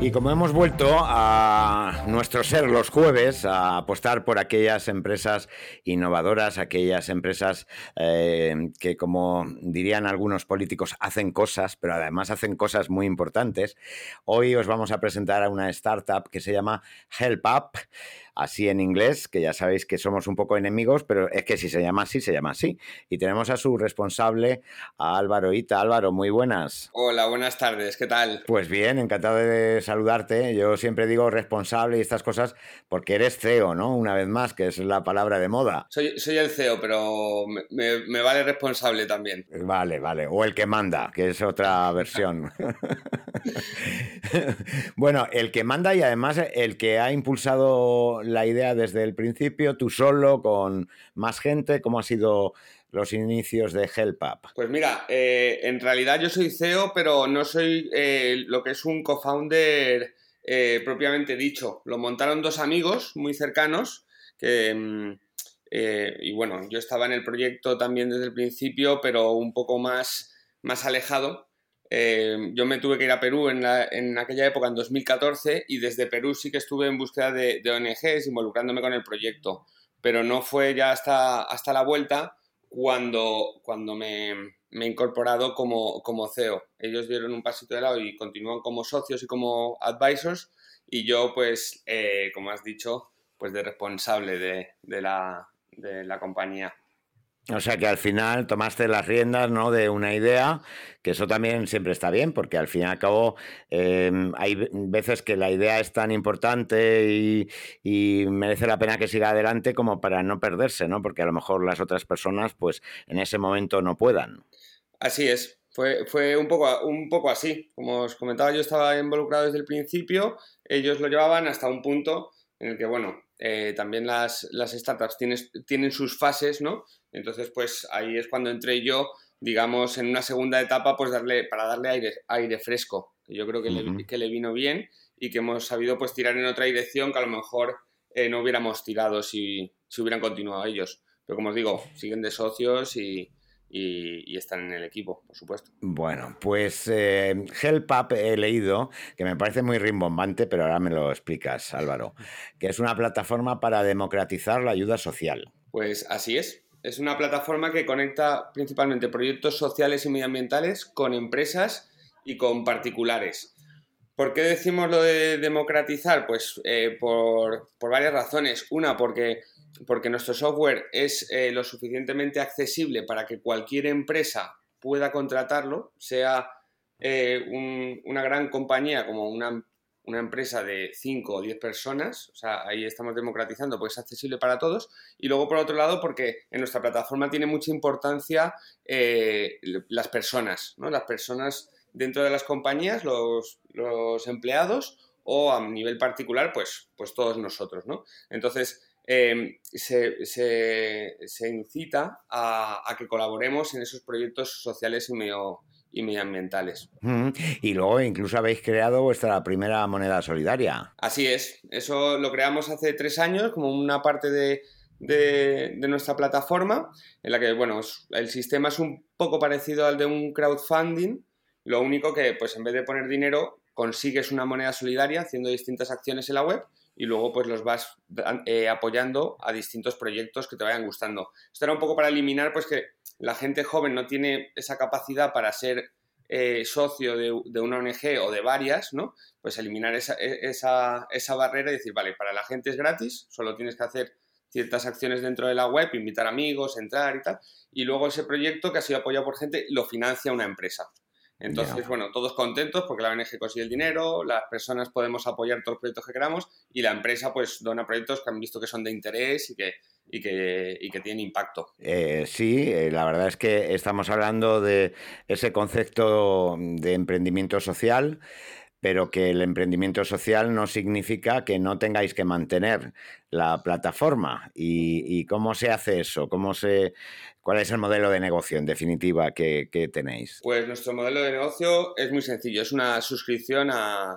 Y como hemos vuelto a nuestro ser los jueves, a apostar por aquellas empresas innovadoras, aquellas empresas que, como dirían algunos políticos, hacen cosas, pero además hacen cosas muy importantes, hoy os vamos a presentar a una startup que se llama HelpUp, así en inglés, que ya sabéis que somos un poco enemigos, pero es que si se llama así, se llama así. Y tenemos a su responsable, a Álvaro Ita. Álvaro, muy buenas. Hola, buenas tardes, ¿qué tal? Pues bien, encantado de saludarte. Yo siempre digo responsable y estas cosas porque eres CEO, ¿no? Una vez más, que es la palabra de moda. Soy el CEO, pero me vale responsable también. Vale, vale. O el que manda, que es otra versión. Bueno, el que manda y además el que ha impulsado la idea desde el principio, tú solo, con más gente. ¿Cómo han sido los inicios de HelpUp? Pues mira, en realidad yo soy CEO, pero no soy lo que es un co-founder propiamente dicho. Lo montaron dos amigos muy cercanos y bueno, yo estaba en el proyecto también desde el principio, pero un poco más alejado. Yo me tuve que ir a Perú en aquella época, en 2014, y desde Perú sí que estuve en búsqueda de ONGs, involucrándome con el proyecto, pero no fue ya hasta la vuelta cuando me he incorporado como CEO. Ellos dieron un pasito de lado y continúan como socios y como advisors, y yo, pues, como has dicho, pues de responsable de la compañía. O sea que al final tomaste las riendas, ¿no?, de una idea, que eso también siempre está bien, porque al fin y al cabo hay veces que la idea es tan importante y merece la pena que siga adelante como para no perderse, ¿no? Porque a lo mejor las otras personas, pues en ese momento no puedan. Así es. Fue un poco así. Como os comentaba, yo estaba involucrado desde el principio, ellos lo llevaban hasta un punto en el que, bueno, también las startups tienen sus fases, ¿no? Entonces, pues ahí es cuando entré yo, digamos, en una segunda etapa, pues para darle aire fresco, que yo creo que Ujú. que le vino bien y que hemos sabido, pues, tirar en otra dirección que a lo mejor no hubiéramos tirado si hubieran continuado ellos. Pero como os digo, siguen de socios y están en el equipo, por supuesto. Bueno, pues HelpUp he leído, que me parece muy rimbombante, pero ahora me lo explicas, Álvaro, que es una plataforma para democratizar la ayuda social. Pues así es. Es una plataforma que conecta principalmente proyectos sociales y medioambientales con empresas y con particulares. ¿Por qué decimos lo de democratizar? Pues por varias razones. Una, porque nuestro software es lo suficientemente accesible para que cualquier empresa pueda contratarlo, sea una gran compañía como una empresa de 5 o 10 personas, o sea, ahí estamos democratizando porque es accesible para todos. Y luego, por otro lado, porque en nuestra plataforma tiene mucha importancia las personas, ¿no? Las personas dentro de las compañías, los empleados, o a nivel particular, pues todos nosotros, ¿no? Entonces, se incita a que colaboremos en esos proyectos sociales y medioambientales. Mm. Y luego incluso habéis creado vuestra primera moneda solidaria. Así es, eso lo creamos hace 3 años como una parte de nuestra plataforma, en la que, bueno, el sistema es un poco parecido al de un crowdfunding, lo único que, pues, en vez de poner dinero, consigues una moneda solidaria haciendo distintas acciones en la web y luego, pues, los vas apoyando a distintos proyectos que te vayan gustando. Esto era un poco para eliminar, pues, que la gente joven no tiene esa capacidad para ser socio de una ONG o de varias, ¿no? Pues eliminar esa barrera y decir, vale, para la gente es gratis, solo tienes que hacer ciertas acciones dentro de la web, invitar amigos, entrar y tal, y luego ese proyecto que ha sido apoyado por gente lo financia una empresa. Ya. Entonces, bueno, todos contentos porque la ONG consigue el dinero, las personas podemos apoyar todos los proyectos que queramos y la empresa pues dona proyectos que han visto que son de interés y que tienen impacto. Sí, la verdad es que estamos hablando de ese concepto de emprendimiento social, pero que el emprendimiento social no significa que no tengáis que mantener la plataforma. ¿Y cómo se hace eso? ¿Cuál es el modelo de negocio, en definitiva, que tenéis? Pues nuestro modelo de negocio es muy sencillo, es una suscripción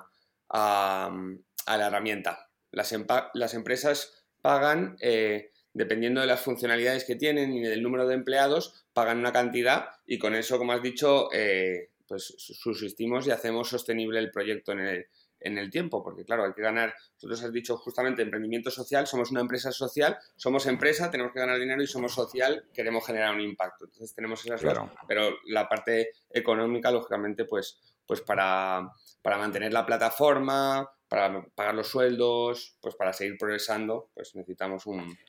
a la herramienta. Las empresas pagan, dependiendo de las funcionalidades que tienen y del número de empleados, pagan una cantidad y con eso, como has dicho, pues subsistimos y hacemos sostenible el proyecto en el tiempo, porque claro, hay que ganar, nosotros has dicho justamente emprendimiento social, somos una empresa social, somos empresa, tenemos que ganar dinero y somos social, queremos generar un impacto. Entonces tenemos esas dos, Claro. pero la parte económica, lógicamente, pues para mantener la plataforma, para pagar los sueldos, pues para seguir progresando, pues necesitamos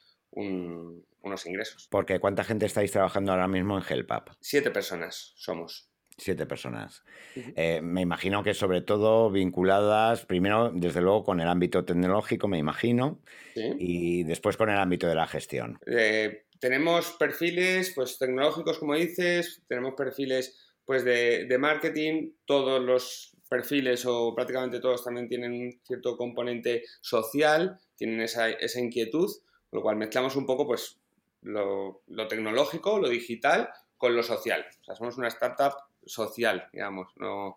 unos ingresos. Porque ¿cuánta gente estáis trabajando ahora mismo en HelpUp? 7 personas somos. 7 personas. Uh-huh. Me imagino que sobre todo vinculadas, primero, desde luego, con el ámbito tecnológico, me imagino, ¿Sí? y después con el ámbito de la gestión. Tenemos perfiles pues, tecnológicos, como dices, tenemos perfiles pues, de marketing, todos los perfiles o prácticamente todos también tienen un cierto componente social, tienen esa inquietud, con lo cual mezclamos un poco pues, lo tecnológico, lo digital, con lo social. O sea, somos una startup social, digamos, no...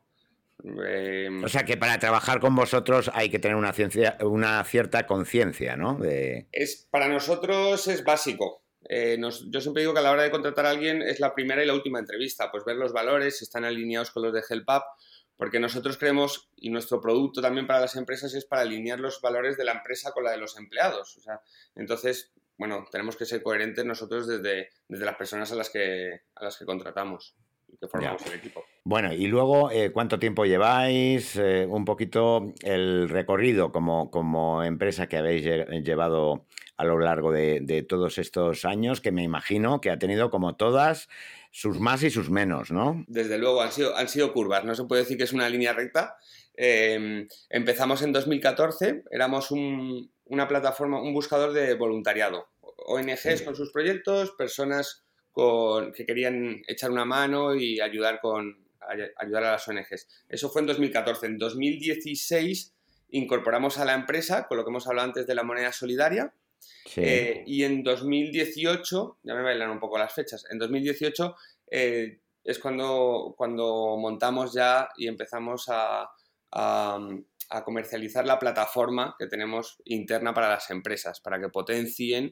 O sea que para trabajar con vosotros hay que tener una cierta conciencia, ¿no? Para nosotros es básico. Yo siempre digo que a la hora de contratar a alguien es la primera y la última entrevista, pues ver los valores, si están alineados con los de HelpUp, porque nosotros creemos, y nuestro producto también para las empresas es para alinear los valores de la empresa con la de los empleados. O sea, entonces, bueno, tenemos que ser coherentes nosotros desde las personas a las que contratamos y que formamos el equipo. Bueno, y luego, ¿cuánto tiempo lleváis? Un poquito el recorrido como empresa que habéis llevado a lo largo de todos estos años, que me imagino que ha tenido, como todas, sus más y sus menos, ¿no? Desde luego, han sido curvas, no se puede decir que es una línea recta. Empezamos en 2014, éramos una plataforma, un buscador de voluntariado. ONGs con sus proyectos, personas que querían echar una mano y ayudar a las ONGs. Eso fue en 2014. En 2016 incorporamos a la empresa, con lo que hemos hablado antes de la moneda solidaria. Sí. Y en 2018, ya me bailan un poco las fechas, en 2018 es cuando montamos ya y empezamos a comercializar la plataforma que tenemos interna para las empresas, para que potencien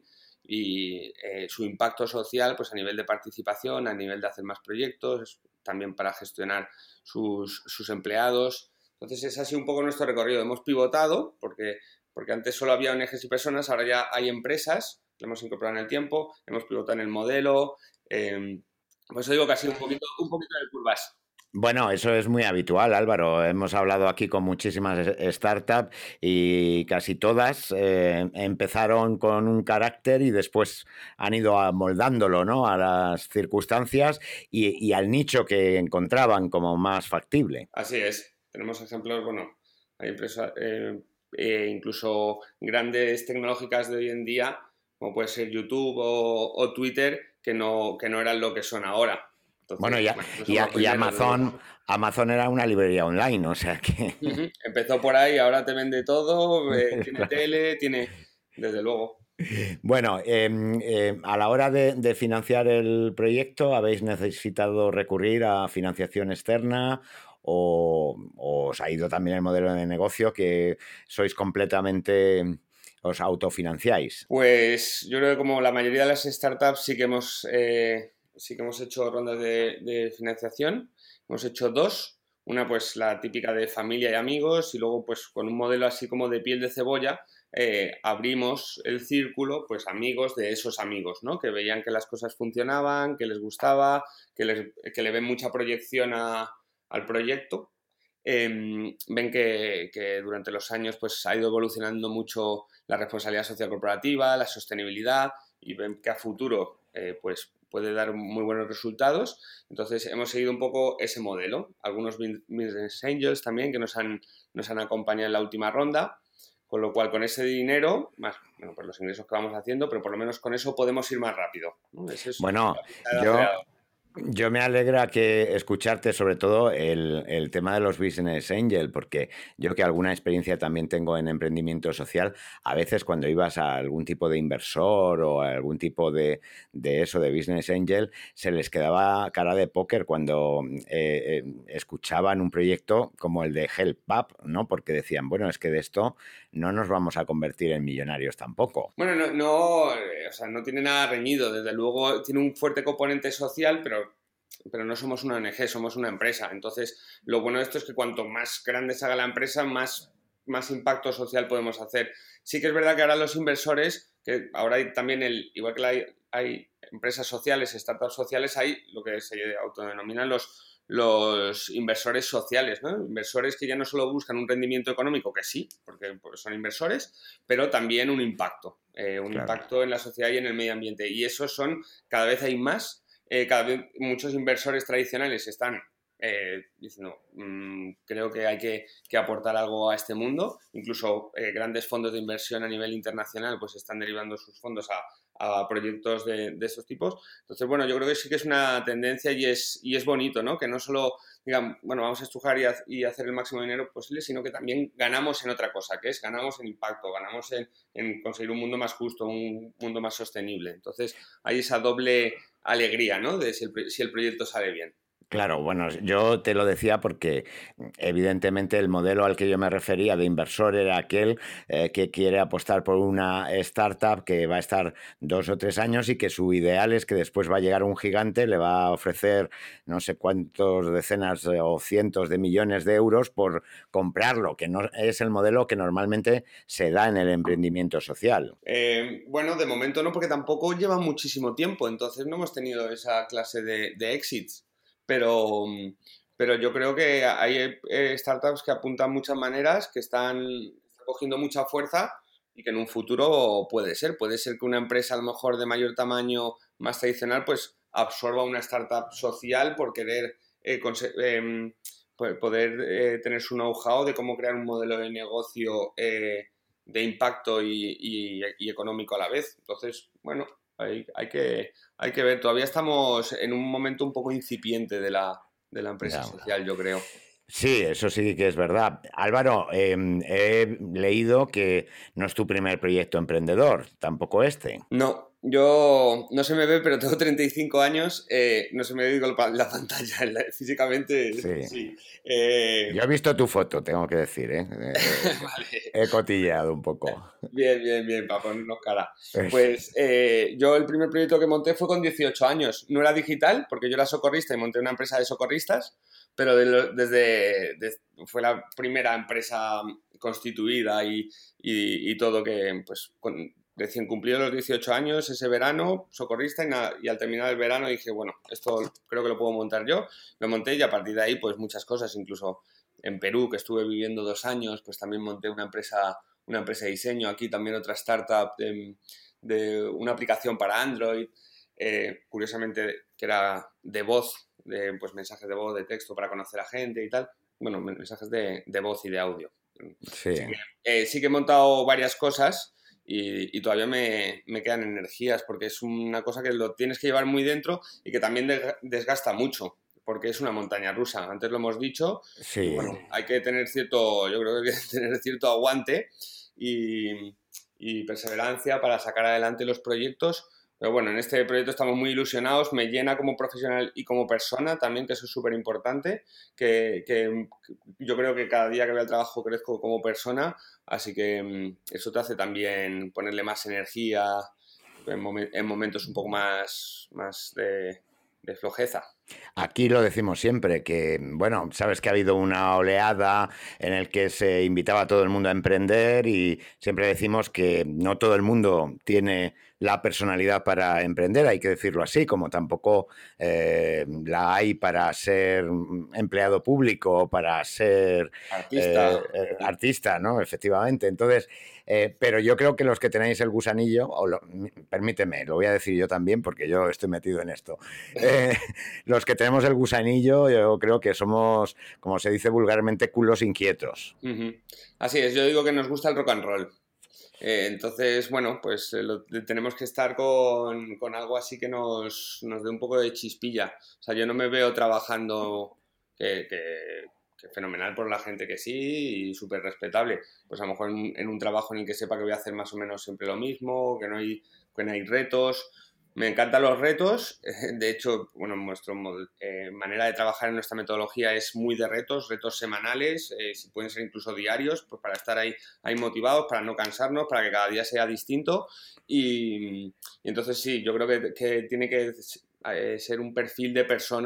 su impacto social pues a nivel de participación, a nivel de hacer más proyectos, también para gestionar sus empleados. Entonces ese ha sido un poco nuestro recorrido. Hemos pivotado porque antes solo había ONGs y personas, ahora ya hay empresas, que hemos incorporado en el tiempo, hemos pivotado en el modelo. Por eso digo que ha sido un poquito de curvas. Bueno, eso es muy habitual, Álvaro. Hemos hablado aquí con muchísimas startups y casi todas empezaron con un carácter y después han ido amoldándolo, ¿no?, a las circunstancias y al nicho que encontraban como más factible. Así es. Tenemos ejemplos, bueno, hay empresas, incluso grandes tecnológicas de hoy en día, como puede ser YouTube o Twitter, que no eran lo que son ahora. Entonces, bueno, y Amazon era una librería online, o sea que... Empezó por ahí, ahora te vende todo, tiene tele, desde luego. Bueno, a la hora de financiar el proyecto, ¿habéis necesitado recurrir a financiación externa o os ha ido también el modelo de negocio que sois completamente... ¿Os autofinanciáis? Pues yo creo que como la mayoría de las startups sí que hemos hecho rondas de financiación. Hemos hecho 2. Una pues la típica de familia y amigos y luego pues con un modelo así como de piel de cebolla abrimos el círculo pues amigos de esos amigos, ¿no? Que veían que las cosas funcionaban, que les gustaba, que le ven mucha proyección al proyecto. Ven que durante los años pues ha ido evolucionando mucho la responsabilidad social corporativa, la sostenibilidad y ven que a futuro pues puede dar muy buenos resultados. Entonces hemos seguido un poco ese modelo. Algunos business angels también que nos han acompañado en la última ronda, con lo cual con ese dinero, más pues los ingresos que vamos haciendo, pero por lo menos con eso podemos ir más rápido, ¿no? Ese es bueno, yo me alegra que escucharte sobre todo el tema de los business angel, porque yo que alguna experiencia también tengo en emprendimiento social, a veces cuando ibas a algún tipo de inversor o a algún tipo de eso, de business angel, se les quedaba cara de póker cuando escuchaban un proyecto como el de HelpUp, ¿no? Porque decían, bueno, es que de esto no nos vamos a convertir en millonarios tampoco. Bueno, o sea, no tiene nada reñido, desde luego tiene un fuerte componente social, pero no somos una ONG, somos una empresa. Entonces, lo bueno de esto es que cuanto más grande se haga la empresa, más más impacto social podemos hacer. Sí que es verdad que ahora los inversores, que ahora hay también, igual que hay empresas sociales, startups sociales, hay lo que se autodenominan los inversores sociales, ¿no? Inversores que ya no solo buscan un rendimiento económico, que sí, porque son inversores, pero también un impacto Claro. impacto en la sociedad y en el medio ambiente. Y esos cada vez hay más, cada vez muchos inversores tradicionales están diciendo, creo que hay que aportar algo a este mundo. Incluso grandes fondos de inversión a nivel internacional pues están derivando sus fondos a proyectos de estos tipos. Entonces, bueno, yo creo que sí que es una tendencia y es bonito, ¿no? Que no solo digan, bueno, vamos a estrujar y hacer el máximo de dinero posible, sino que también ganamos en otra cosa, que es ganamos en impacto, ganamos en conseguir un mundo más justo, un mundo más sostenible. Entonces, hay esa doble alegría, ¿no? De si el proyecto sale bien. Claro, bueno, yo te lo decía porque evidentemente el modelo al que yo me refería de inversor era aquel que quiere apostar por una startup que va a estar 2 o 3 años y que su ideal es que después va a llegar un gigante, le va a ofrecer no sé cuántos decenas o cientos de millones de euros por comprarlo, que no es el modelo que normalmente se da en el emprendimiento social. Bueno, de momento no, porque tampoco lleva muchísimo tiempo, entonces no hemos tenido esa clase de exits. Pero, pero yo creo que hay startups que apuntan muchas maneras, que están cogiendo mucha fuerza y que en un futuro puede ser que una empresa a lo mejor de mayor tamaño, más tradicional, pues absorba una startup social por querer poder tener su know-how de cómo crear un modelo de negocio de impacto y económico a la vez. Entonces, bueno, hay que ver. Todavía estamos en un momento un poco incipiente de la empresa Ya. social, yo creo. Sí, eso sí que es verdad. Álvaro, he leído que no es tu primer proyecto emprendedor, tampoco este. No, yo no se me ve, pero tengo 35 años. No se me ve con la pantalla. Físicamente, Sí. sí. Yo he visto tu foto, tengo que decir, ¿eh? Vale. He cotilleado un poco. Bien, bien, bien, para ponernos cara. Pues yo el primer proyecto que monté fue con 18 años. No era digital, porque yo era socorrista y monté una empresa de socorristas, pero fue la primera empresa constituida y todo que, pues, recién cumplido los 18 años, ese verano, socorrista, y al terminar el verano dije, bueno, esto creo que lo puedo montar yo. Lo monté y a partir de ahí, pues muchas cosas, incluso en Perú, que estuve viviendo 2 años, pues también monté una empresa de diseño, aquí también otra startup de una aplicación para Android, curiosamente que era de voz, de pues, mensajes de voz, de texto para conocer a gente y tal. Bueno, mensajes de voz y de audio. Sí. Sí que he montado varias cosas y todavía me quedan energías porque es una cosa que lo tienes que llevar muy dentro y que también desgasta mucho porque es una montaña rusa. Antes lo hemos dicho y Sí. bueno, hay que tener yo creo que hay que tener cierto aguante y perseverancia para sacar adelante los proyectos. Pero bueno, en este proyecto estamos muy ilusionados, me llena como profesional y como persona también, que eso es súper importante, que yo creo que cada día que voy al trabajo crezco como persona, así que eso te hace también ponerle más energía en momentos un poco más de flojeza. Aquí lo decimos siempre, que, bueno, sabes que ha habido una oleada en el que se invitaba a todo el mundo a emprender y siempre decimos que no todo el mundo tiene la personalidad para emprender, hay que decirlo así, como tampoco la hay para ser empleado público o para ser Artista. artista, ¿no? Efectivamente. Entonces, pero yo creo que los que tenéis el gusanillo, permíteme, lo voy a decir yo también porque yo estoy metido en esto. Los que tenemos el gusanillo, yo creo que somos, como se dice vulgarmente, culos inquietos. Ujú. Así es, yo digo que nos gusta el rock and roll. Entonces, bueno, pues tenemos que estar con algo así que nos dé un poco de chispilla. O sea, yo no me veo trabajando que fenomenal por la gente que sí y súper respetable. Pues a lo mejor en un trabajo en el que sepa que voy a hacer más o menos siempre lo mismo, que no hay retos. Me encantan los retos. De hecho, bueno, nuestra manera de trabajar en nuestra metodología es muy de retos semanales, si pueden ser incluso diarios, pues para estar ahí motivados, para no cansarnos, para que cada día sea distinto. Y entonces sí, yo creo que tiene que ser un perfil de persona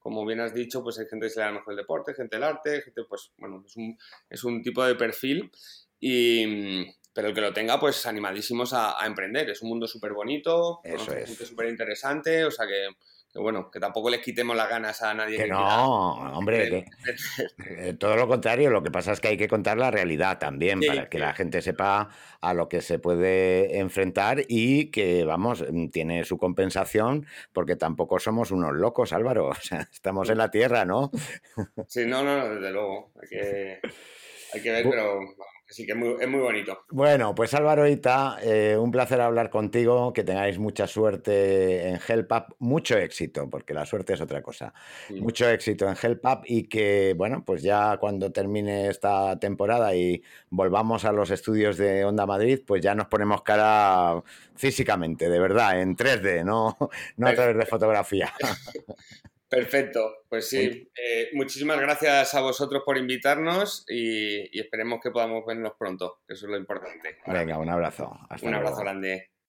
como bien has dicho, pues hay gente que se le da mejor el deporte, gente el arte, gente, pues bueno, es un tipo de perfil pero el que lo tenga, pues animadísimos a emprender. Es un mundo súper bonito, Eso conoce gente es. súper interesante, o sea que bueno, que tampoco le quitemos las ganas a nadie Que que quiera no, hombre, emprender. que todo lo contrario, lo que pasa es que hay que contar la realidad también Sí, para que sí. la gente sepa a lo que se puede enfrentar y que, vamos, tiene su compensación porque tampoco somos unos locos, Álvaro. O sea, estamos en la tierra, ¿no? Sí, no, no, no, desde luego. Hay que ver, pero vamos, que sí, que es muy bonito. Bueno, pues Álvaro Ita, un placer hablar contigo, que tengáis mucha suerte en Help Up, mucho éxito, porque la suerte es otra cosa, Mm. mucho éxito en Help Up y que, bueno, pues ya cuando termine esta temporada y volvamos a los estudios de Onda Madrid, pues ya nos ponemos cara físicamente, de verdad, en 3D, no, no a través de Perfecto. fotografía. Perfecto. Pues Muy- sí, muchísimas gracias a vosotros por invitarnos y esperemos que podamos vernos pronto, que eso es lo importante para mí. Venga, un abrazo, hasta Un abrazo luego. grande.